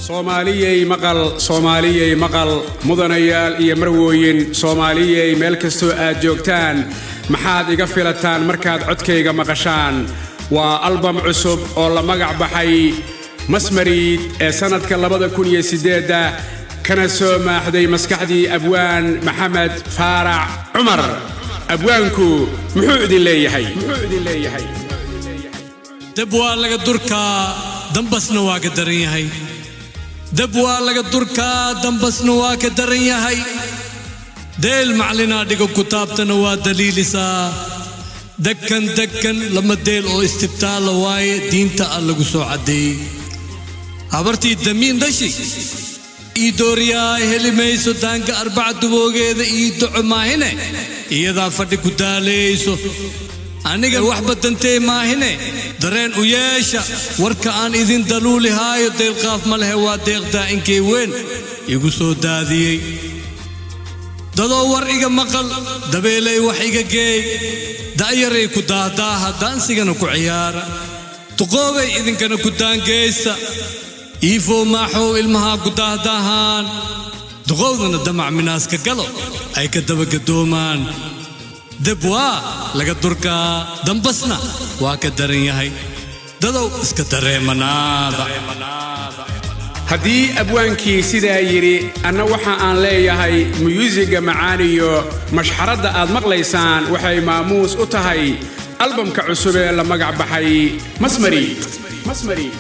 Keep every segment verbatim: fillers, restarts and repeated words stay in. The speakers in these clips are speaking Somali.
Soomaaliyey maqal Soomaaliyey maqal mudanayaal iyo marwooyin Soomaaliyey meel kasto aad joogtaan maxaad iga filataan markaad codkayga maqashaan waa album cusub oo la magac baxay Masmariid ee sanadka laba kun iyo siddeed kana soo maaxday maskaxdii abwaan Maxamed Faarac Cumar abwaanku muxuu idin leeyahay muxuu idin leeyahay dabwa laga durka dambasna waa ka daran yahay dabwa laga durka dambasna waa ka daran yahay deel maclina dhigo kutaabtana waa daliilisa dakkan dakkan lama deel oo istibtaal waaye diinta lagu soo cadeeyay habartii damiin dashi ii dooriyaa helimayso daanka arbaca duboogeeda ii duco maahine iyadaa fadhi ku daaleyso aniga wax badantay maahine dareen u yeesha warka aan idin daluuli haayo deel qaaf ma leh waa deeqda inkay weyn igu soo daadiyay dadoo war iga maqal dabeelay wax iga geey daayaray ku daahdaa daansigana ku ciyaara tuqoobay idinkana ku daangeysta iifo maaxow ilmaha ku daahdahaan duqowdana damac minaaska galo ay ka dabagadoomaan dabwa laga durka dambasna waa ka daran yahay dadow iska dareemanaada haddii abwaankii sidaa yiri anna waxa aan leeyahay musiga macaaniyo mashxaradda aad maqlaysaan waxay maamuus u tahay albumka cusub ee la magac baxay Masmariid Masmariid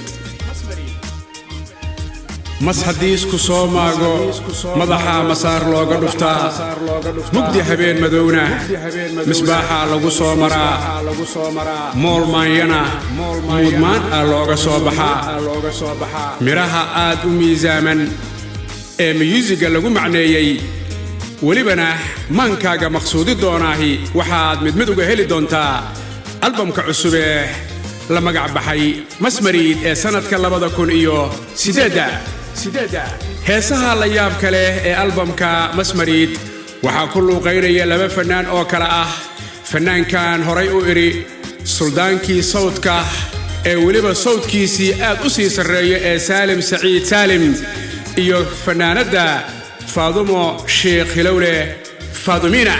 mas hadiis ku soo maago madaxa masaar looga dhuftaa mugdi habeen madowna misbaaxa lagu soo maraa mool maanyana mudmaan ah looga soo baxaa miraha aad u miisaaman ee musiga lagu macneeyay welibana maankaaga maqsuudi doonaahi waxaad mid mid uga heli doontaa albumka cusub ee la magac baxay Masmariid ee sanadka laba kun iyo siddeed heesaha la yaab kale ee albumka Masmariid waxa ku luuqeynaya laba fanaan oo kala ah fanaankan horay u iri suldaankii sawdka ee waliba sawdkiisii aad u sii sareeyo ee Saalim Saciid Saalim iyo fanaanada Faadumo Sheekh Hilowle Faadumina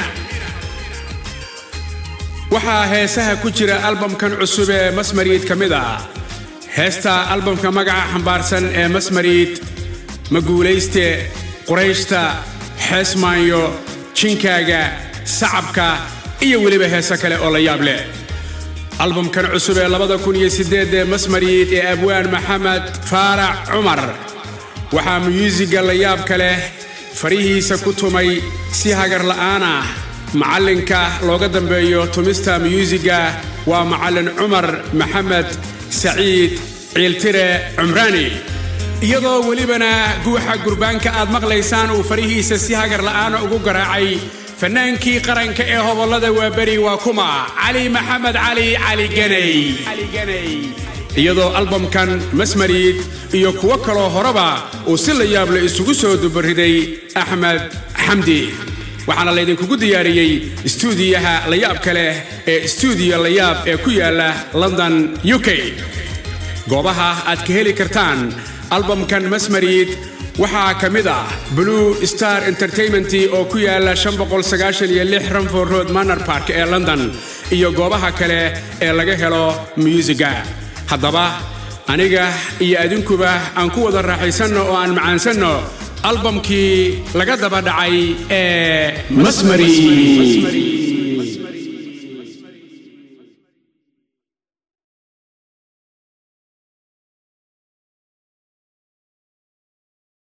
waxa heesaha ku jira albumkan cusub ee Masmariid kamida heesta albumka magaca xambaarsan ee Masmariid maguuleyste qurayshta xeesmaanyo jinkaaga sacabka iyo waliba heesa kale oo la yaab leh albumkan cusub ee laba kun iyo siddeed ee Masmariid ee abwaan Maxamed Faarac Cumar waxa musiga la yaab kale farihiisa ku tumay si hagar la'aan ah macalinka looga dambeeyo tumista musiga waa macallin Cumar Maxamed Saciid ciiltire Cumraani iyadoo welibana guuxa gurbaanka aad maqlaysaan uu farihiisa si hagar la'aan ugu garaacay fanaankii qaranka ee hobolada waa bari waa kuma Cali Maxamed Cali Cali Ganay iyadoo albumkan Masmariid iyo kuwa kale horeba uu si la yaab leh isugu soo dubariday Axmed Xamdi waxaana la idinku diyaariyay stuudiyaha la yaab kale ee stuudiyo la yaab ee ku yaala London U K goobaha aad ka heli kartaan albumkan Masmariid waxa kamid ah Blue Star Entertainment oo ku yaala shan boqol sagaashan iyo lix Ramford Road Manor Park ee London iyo goobaha kale ee laga helo musiga haddaba aniga iyo adinkuba aan ku wada raaxaysano oo aan macaansano albumkii laga daba dhacay ee Masmariid